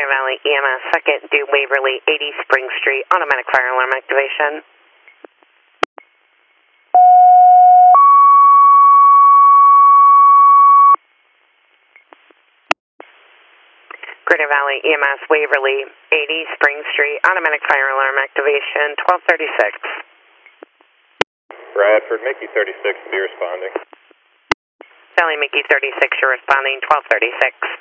Greater Valley EMS, 2nd due Waverly, 80 Spring Street, automatic fire alarm activation. Greater Valley EMS, Waverly, 80 Spring Street, automatic fire alarm activation, 1236. Bradford, Mickey 36, be responding. Sally Mickey 36, you're responding, 1236.